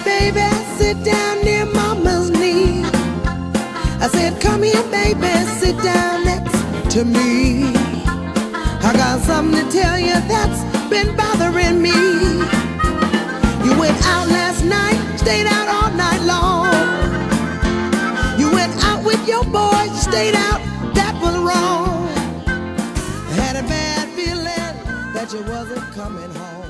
baby, sit down near mama's knee. I said, come here, baby, sit down next to me. I got something to tell you that's been bothering me. You went out last night, stayed out all night long. You went out with your boys, stayed out, that was wrong. I had a bad feeling that you wasn't coming home.